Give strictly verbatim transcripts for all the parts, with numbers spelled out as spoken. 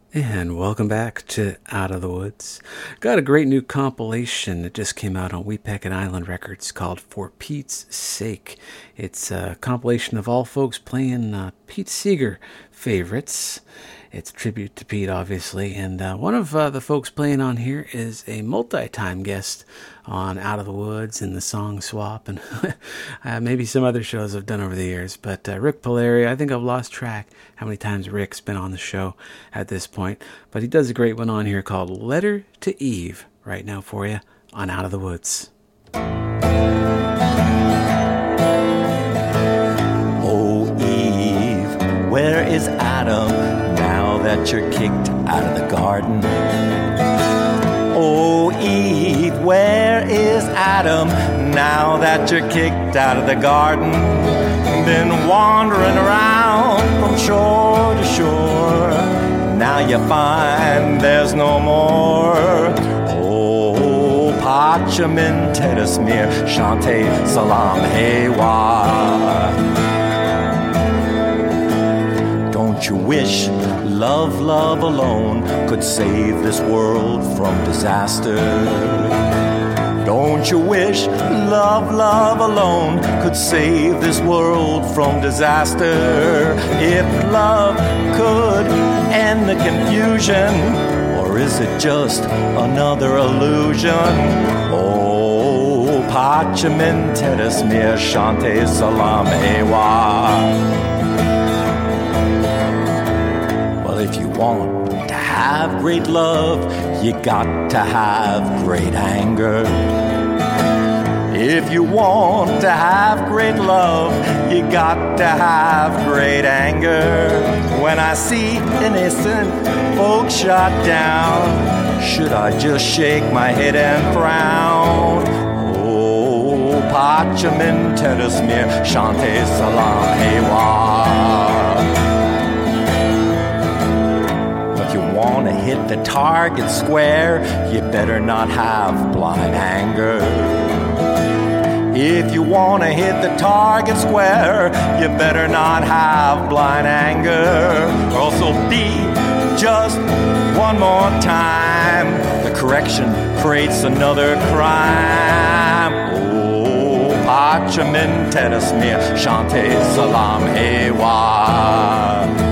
And welcome back to Out of the Woods. Got a great new compilation that just came out on Weepecket Island Records called For Pete's Sake. It's a compilation of all folks playing uh, Pete Seeger favorites. It's a tribute to Pete, obviously. And uh, one of uh, the folks playing on here is a multi-time guest on Out of the Woods and the Song Swap, and uh, maybe some other shows I've done over the years. But uh, Rick Polari, I think I've lost track how many times Rick's been on the show at this point. But he does a great one on here called Letter to Eve right now for you on Out of the Woods. Oh, Eve, where is Adam now that you're kicked out of the garden? Oh, Eve, where is Adam now that you're kicked out of the garden? Been wandering around from shore to shore. Now you find there's no more. Oh, Pachamin Tedesmir, Shante Salam Hewa. Don't you wish love, love alone could save this world from disaster? Don't you wish love, love alone could save this world from disaster? If love could end the confusion, or is it just another illusion? Oh, Pachamin Tedesmir, Shante Salam Ewa. If you want to have great love, you got to have great anger. If you want to have great love, you got to have great anger. When I see innocent folks shot down, should I just shake my head and frown? Oh, Pachamin Tedesmir, Shante Salam Hewa. Want to hit the target square, you better not have blind anger. If you want to hit the target square, you better not have blind anger. Or also be just one more time. The correction creates another crime. Oh, Pachamin Tedesmir, Shante Salam Hewa.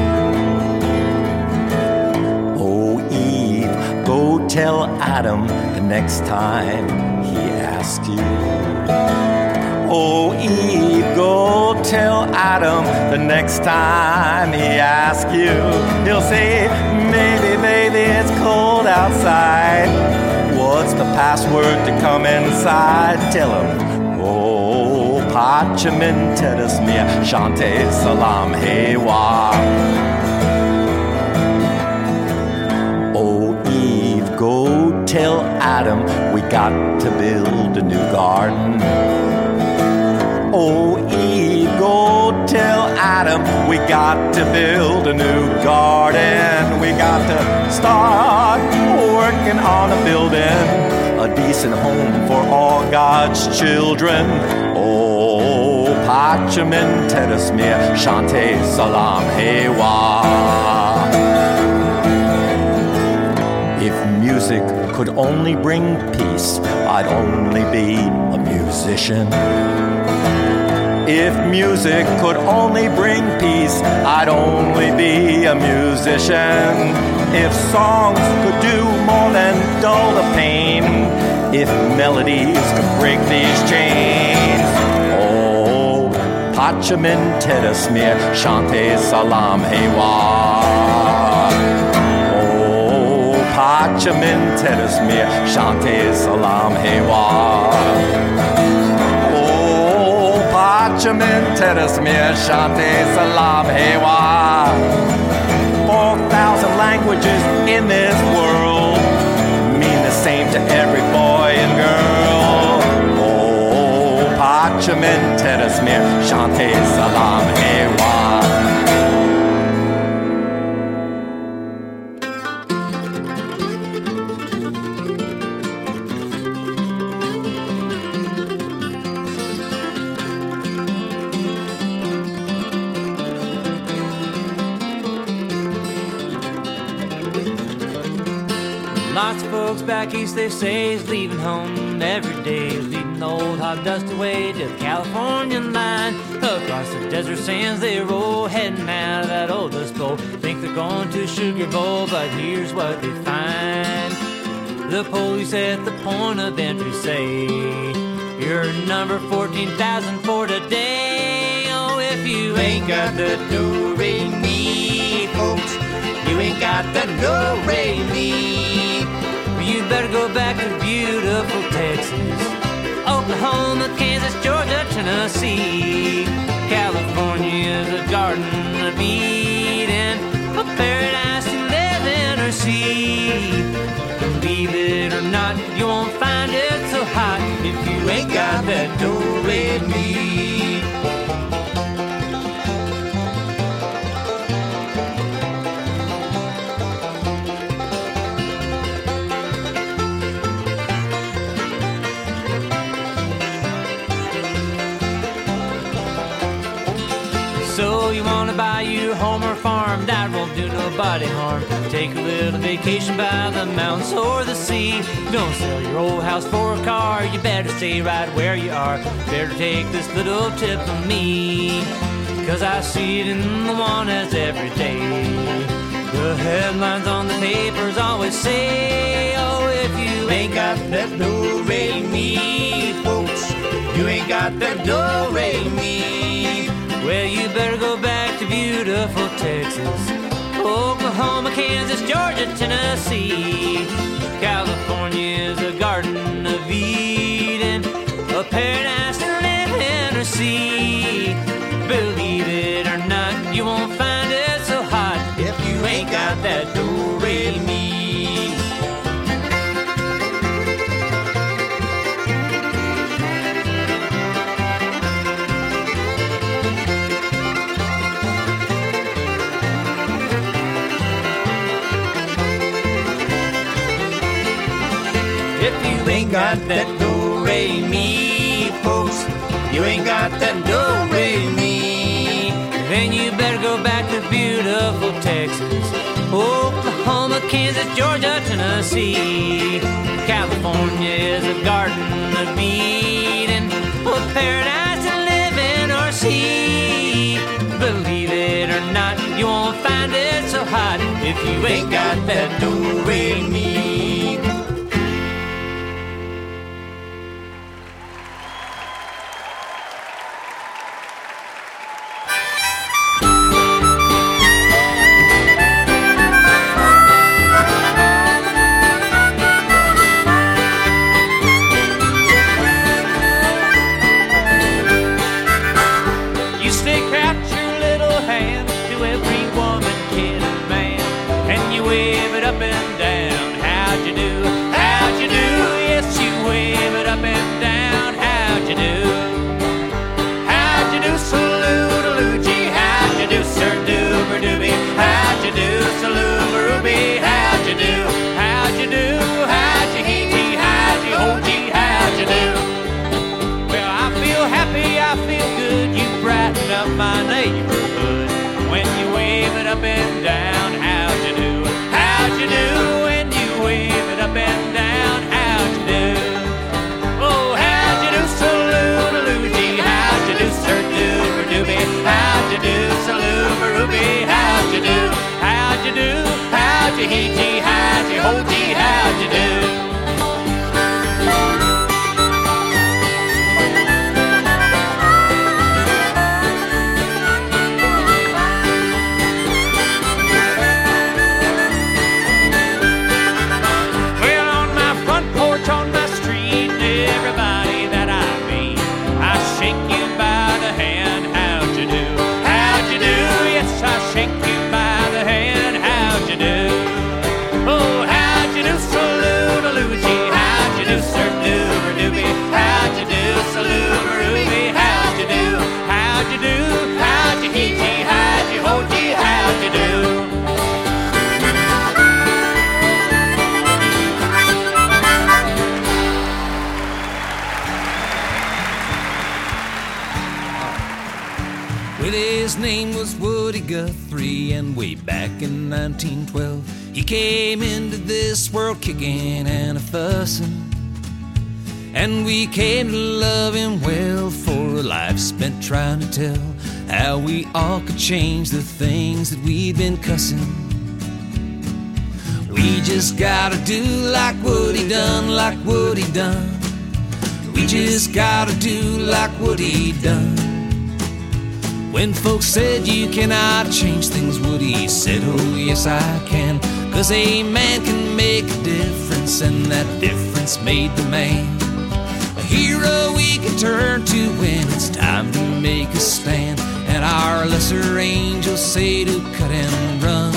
Tell Adam the next time he asks you. Oh, Eve, go tell Adam the next time he asks you. He'll say, maybe, baby, it's cold outside. What's the password to come inside? Tell him, oh, Pachamin Tedesmir, Shante Salam Hewa. Go tell Adam we got to build a new garden. Oh, Eve, go tell Adam we got to build a new garden. We got to start working on a building, a decent home for all God's children. Oh, Pachamin Tedesmir, Shante Salam Hewa. Music could only bring peace, I'd only be a musician. If music could only bring peace, I'd only be a musician. If songs could do more than dull the pain, if melodies could break these chains. Oh, Pachamin Tedesmir, Shante Salam Hewa. Pachamin Tedesmir, Shante Salam Hewa. Oh, Pachamin Tedesmir, Shante Salam Hewa. Four thousand languages in this world mean the same to every boy and girl. Oh, Pachamin Tedesmir, Shante Salam Hewa. Lots of folks back east, they say, is leaving home every day, is leading the old hot dust away to the California line. Across the desert sands they roll, heading out of that old dust bowl. Think they're going to Sugar Bowl, but here's what they find. The police at the point of entry say, you're number fourteen thousand for today. Oh, if you ain't got the do-re-mi, folks, you ain't got the do-re-mi. You better go back to beautiful Texas, Oklahoma, Kansas, Georgia, Tennessee. California is a garden of Eden, a paradise to live in or see. Believe it or not, you won't find it so hot if you ain't got that do-re-mi. So you wanna buy you a home or farm, that won't do nobody harm. Take a little vacation by the mountains or the sea. Don't sell your old house for a car, you better stay right where you are. Better take this little tip from me, cause I see it in the Nuanez every day. The headlines on the papers always say, oh, if you ain't got that do-re-mi, folks, you ain't got that do-re-mi. Well, you better go back to beautiful Texas, Oklahoma, Kansas, Georgia, Tennessee. California is a garden of Eden, a paradise to live in or see. Believe it or not, you won't find it so hot if you ain't got that do-re-mi. You ain't got that do-re-mi, folks, you ain't got that do-re-mi. Then you better go back to beautiful Texas, Oklahoma, Kansas, Georgia, Tennessee. California is a garden of Eden, a paradise to live in or see. Believe it or not, you won't find it so hot if you ain't got that do-re-mi. My neighborhood when you wave it up and down, how'd you do? How'd you do when you wave it up and down? How'd you do? Oh, how'd you do, salute-a-loo-gee? How'd you do, sir-doober-doobie? How'd you do, salute-a-roo-bee? How'd you do? How'd you do? How'd you hee-gee? How'd you hold-gee? How'd you do? His name was Woody Guthrie, and way back in nineteen twelve, He came into this world kicking and a fussing, and we came to love him well for a life spent trying to tell how we all could change the things that we'd been cussing. We just gotta do like what he done, like what he done. We just gotta do like what he done. When folks said you cannot change things, Woody said, oh yes I can. Cause a man can make a difference, and that difference made the man a hero we can turn to when it's time to make a stand. And our lesser angels say to cut and run.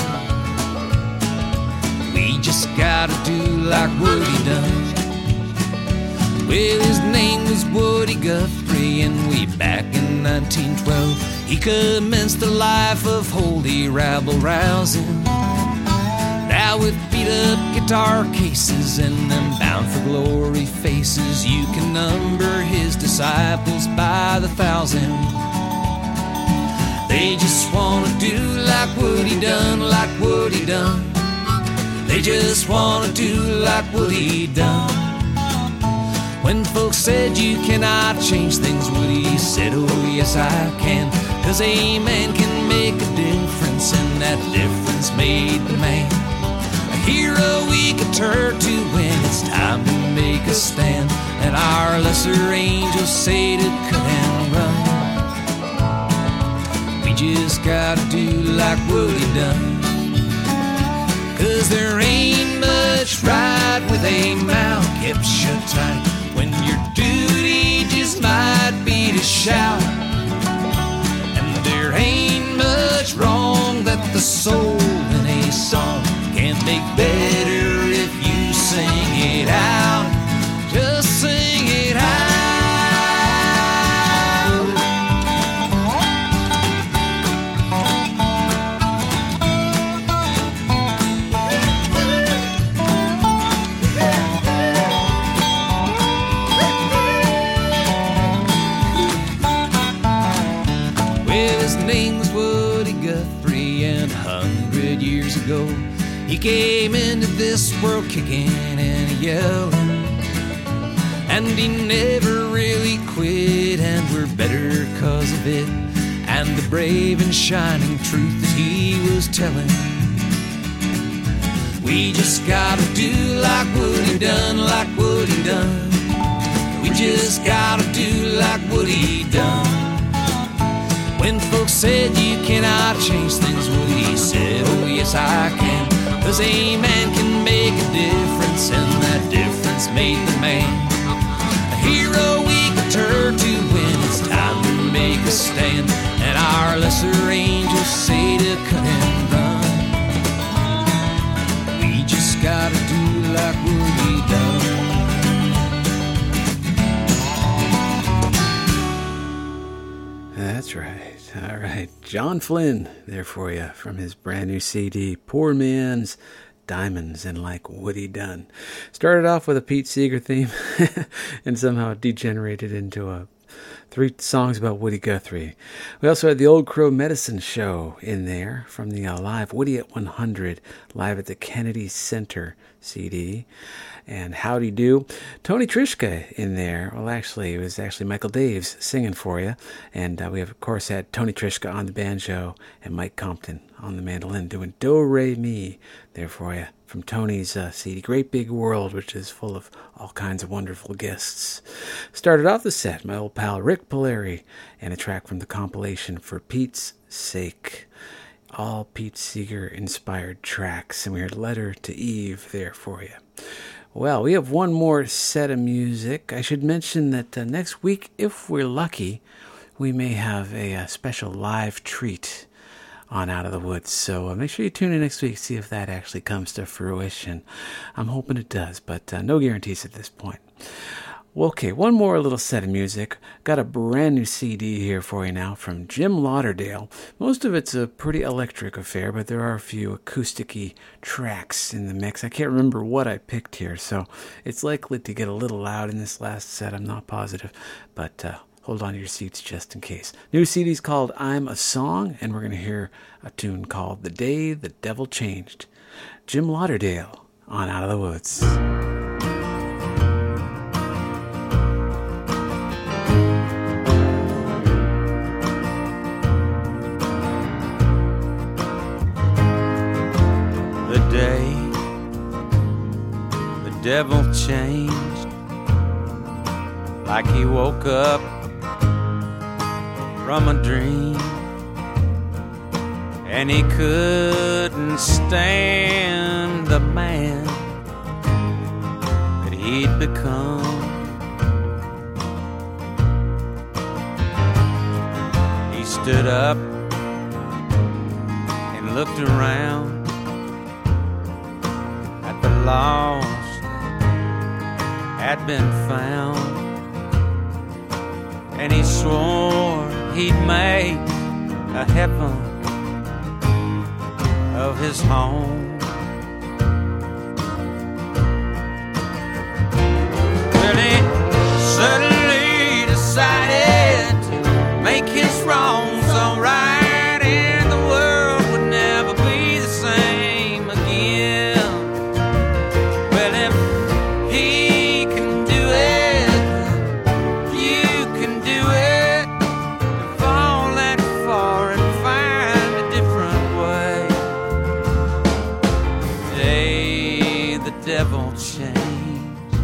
We just gotta do like Woody done. Well, his name was Woody Guthrie, and way back in nineteen twelve he commenced a life of holy rabble rousing. Now with beat-up guitar cases and them bound-for-glory faces, you can number his disciples by the thousand. They just wanna do like what he done, like what he done. They just wanna do like what he done. When folks said you cannot change things, Woody said, oh yes I can. Cause a man can make a difference, and that difference made the man a hero we could turn to when it's time to make a stand. And our lesser angels say to cut and run. We just gotta do like Woody done. Cause there ain't much right with a mouth kept shut tight, when your duty just might be to shout. And there ain't much wrong that the soul in a song can't make better if you sing it out. Just sing it out. Ago, he came into this world kicking and yelling, and he never really quit, and we're better cause of it, and the brave and shining truth that he was telling. We just gotta do like what he done, like what he done. We just gotta do like what he done. When folks said you cannot change things, Woody said, oh yes I can. Cause a man can make a difference, and that difference made the man a hero we can turn to when it's time to make a stand. And our lesser angels say to cut and run. We just gotta do like Woody done. That's right. All right. John Flynn there for you from his brand new C D, Poor Man's Diamonds and Like Woody Done. Started off with a Pete Seeger theme and somehow degenerated into a three songs about Woody Guthrie. We also had the Old Crow Medicine Show in there from the uh, live Woody at one hundred, live at the Kennedy Center C D. And Howdy Do. Tony Trischka in there. Well, actually, it was actually Michael Daves singing for you. And uh, we have, of course, had Tony Trischka on the banjo and Mike Compton on the mandolin doing Do Re Mi there for you from Tony's uh, C D, Great Big World, which is full of all kinds of wonderful guests. Started off the set, my old pal Rick Polari, and a track from the compilation For Pete's Sake. All Pete Seeger-inspired tracks, and we heard Letter to Eve there for you. Well, we have one more set of music. I should mention that uh, next week, if we're lucky, we may have a, a special live treat on Out of the Woods. So uh, make sure you tune in next week, see if that actually comes to fruition. I'm hoping it does, but uh, no guarantees at this point. Well, okay, one more little set of music. Got a brand new C D here for you now from Jim Lauderdale. Most of it's a pretty electric affair, but there are a few acoustic-y tracks in the mix. I can't remember what I picked here, so it's likely to get a little loud in this last set. I'm not positive, but uh, hold on to your seats just in case. New C D's called I'm a Song, and we're going to hear a tune called The Day the Devil Changed Jim Lauderdale on Out of the Woods. The day the devil changed, like he woke up from a dream, and he couldn't stand the man that he'd become. He stood up and looked around at the lost had been found, and he swore he'd make a heaven of his home. Well, he suddenly decided to make his wrongs alright, and the world would never be the same again. Well, if he can do it, you can do it. To fall that far and find a different way. Today the devil changed.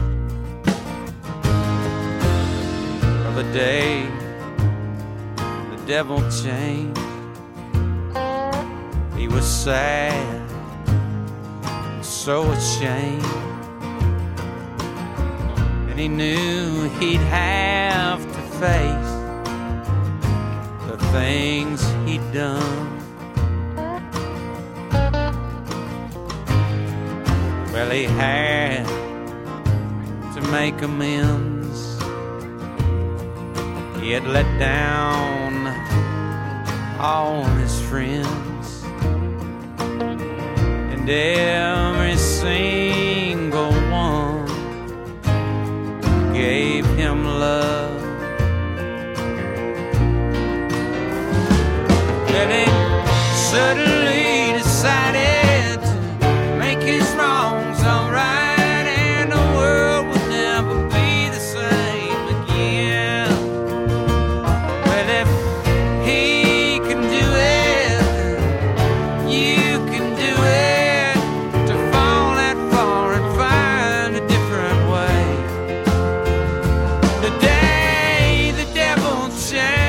Or the day the devil changed. He was sad, so ashamed, and he knew he'd have to face the things he'd done. Well, he had to make amends. He had let down all his friends, and every single one gave him love. Well, he suddenly decided to make his wrongs alright, and the world would never be the same again. Well, if he can do it, you can do it. To fall that far and find a different way. The day the devil changed.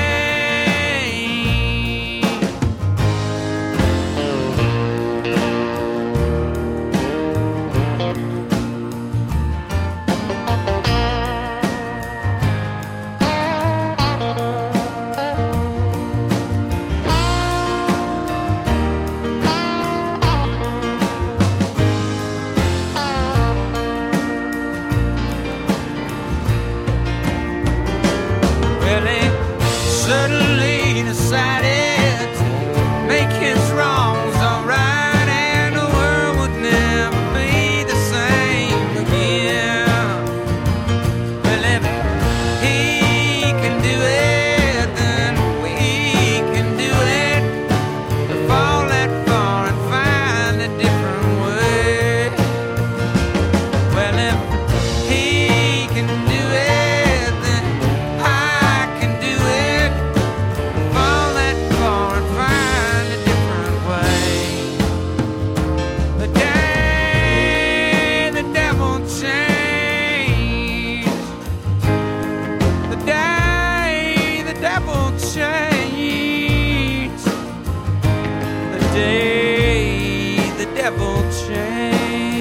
Well, he suddenly decided to make his wrongs alright, and the world would never be the same again. Well, if he can do it, then we can do it. To fall that far and find a different way. Well, if he can do it, then I can do it. Fall that far and find a different way. The day the devil changed. The day the devil changed. The day the devil changed.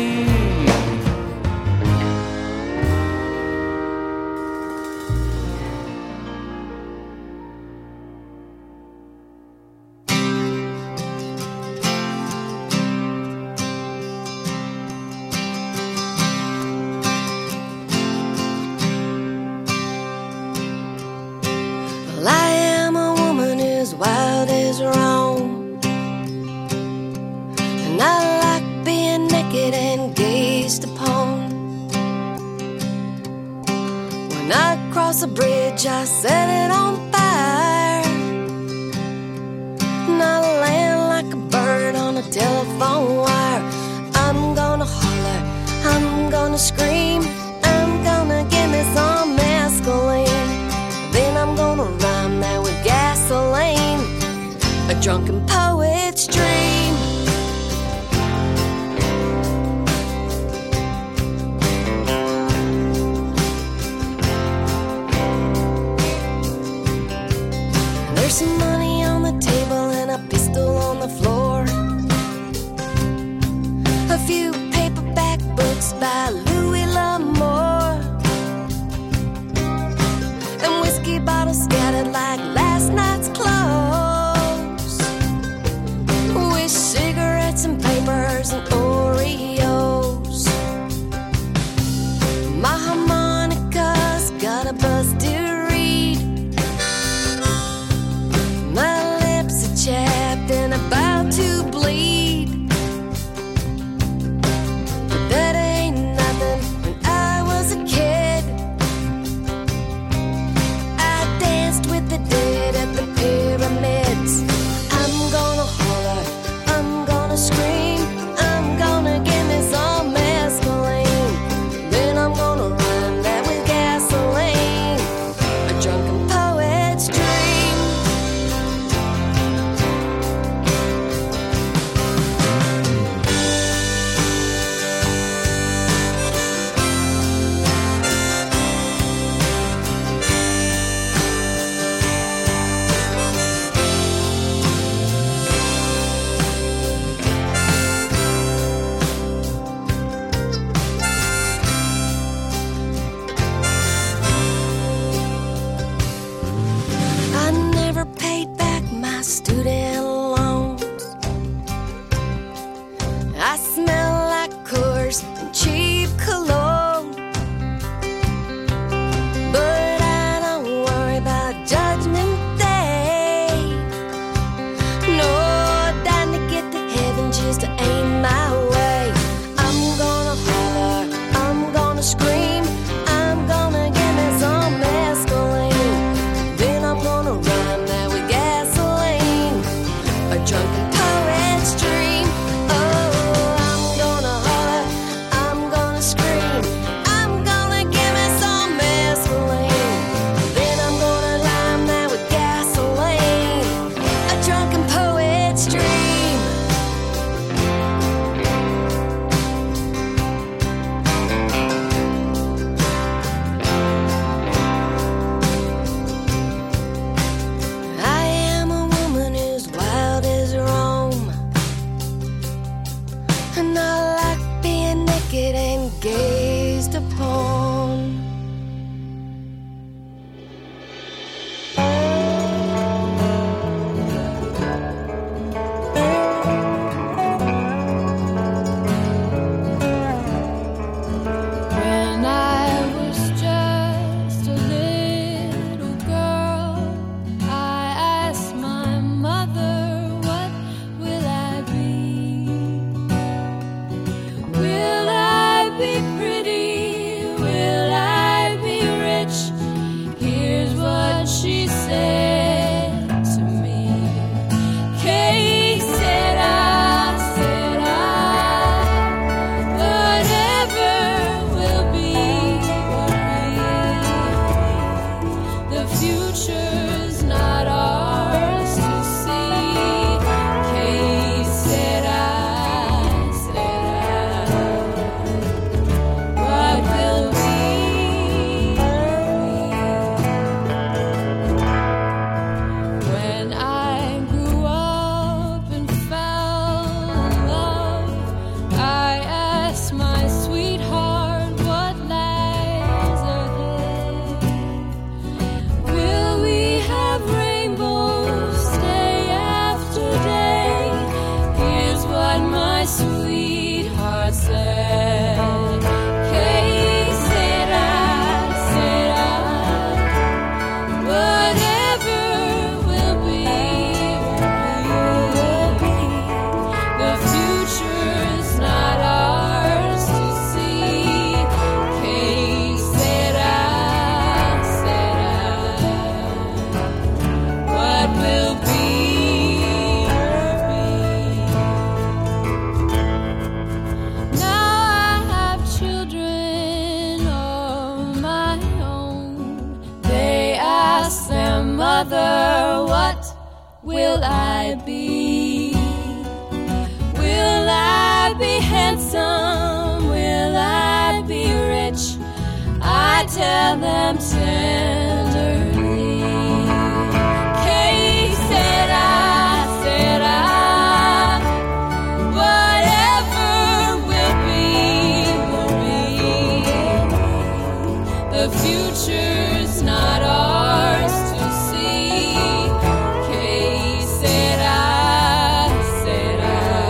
Well, I am a woman as wild as wrong, and I like being naked and gazed upon. When I cross a bridge, I set it on fire, and I land like a bird on a telephone wire. scream, I'm gonna give me some mescaline. Then I'm gonna rhyme that with gasoline, a drunken poet's dream. There's some money on the table and a pistol on the floor, a few paperback books by Louis L'Amour, and whiskey bottles scattered like last night's clothes, with cigarettes and papers and Oreos. My harmonica's got a busted reed, my lips are chapped and about to bleed. But that ain't nothing. When I was a kid, I danced with the dead at the pyramids. I'm gonna holler, I'm gonna scream, I'm gonna give me some mescaline. Then I'm gonna rhyme that with gasoline, a drunken poet's dream. I never paid back my student loans. I smell like Coors and cheap cologne, but I don't worry about Judgment Day. No, dying to get to heaven just ain't my way. I'm gonna holler, I'm gonna scream, I'm gonna give me some mescaline. Then I'm gonna rhyme that with gasoline, a drunken poet's dream. Oh, I'm gonna holler, I'm gonna scream, I'm gonna give me some mescaline. Then I'm gonna rhyme that with gasoline, a drunken poet's dream. I am a woman as wild as Rome, and I like being naked and gazed upon. When I was just a little girl, I asked my mother, what will I be? Will I be pretty? mother, what will I be? Will I be handsome? Will I be rich? I tell them tenderly. Kay said I, said I, whatever will be, will be. The future's not ours to see. Kay said I, said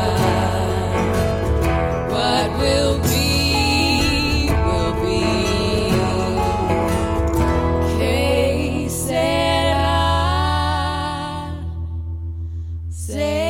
I, what will be, will be. Kay said I, said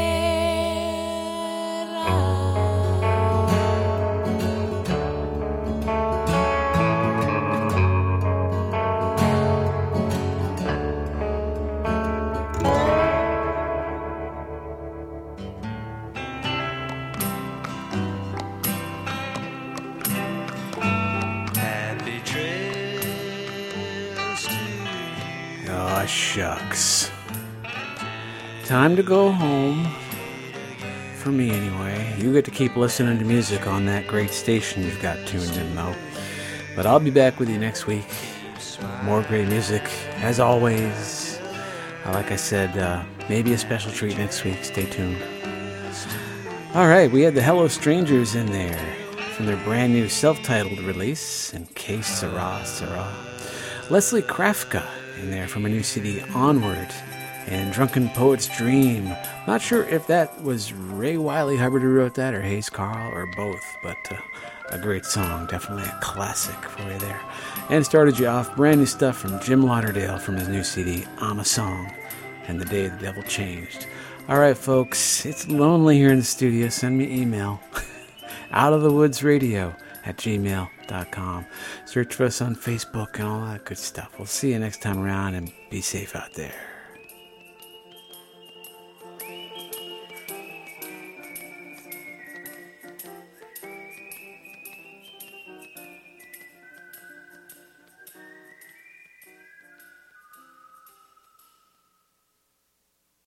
Happy trails to you. Oh, shucks. Time to go home. For me, anyway. You get to keep listening to music on that great station you've got tuned in, though. But I'll be back with you next week. More great music, as always. Uh, Like I said, uh, maybe a special treat next week. Stay tuned. All right, we had the Hello Strangers in there from their brand new self-titled release, and Que Sera Sera. Leslie Krafka in there from a new C D, Onward, and Drunken Poet's Dream. Not sure if that was Ray Wiley Hubbard who wrote that, or Hayes Carl, or both, but uh, a great song, definitely a classic for you there. And started you off, brand new stuff from Jim Lauderdale from his new C D, I'm a Song, and The Day the Devil Changed. All right, folks, it's lonely here in the studio. Send me email. Out of the Woods Radio at gmail dot com. Search for us on Facebook and all that good stuff. We'll see you next time around, and be safe out there.